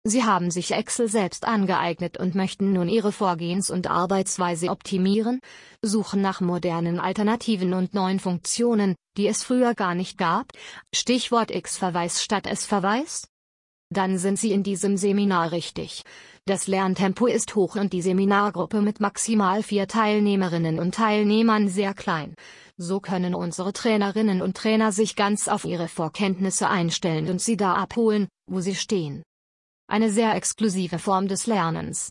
Sie haben sich Excel selbst angeeignet und möchten nun Ihre Vorgehens- und Arbeitsweise optimieren, suchen nach modernen Alternativen und neuen Funktionen, die es früher gar nicht gab. Stichwort X-Verweis statt S-Verweis? Dann sind Sie in diesem Seminar richtig. Das Lerntempo ist hoch und die Seminargruppe mit maximal 4 Teilnehmerinnen und Teilnehmern sehr klein. So können unsere Trainerinnen und Trainer sich ganz auf Ihre Vorkenntnisse einstellen und Sie da abholen, wo Sie stehen. Eine sehr exklusive Form des Lernens.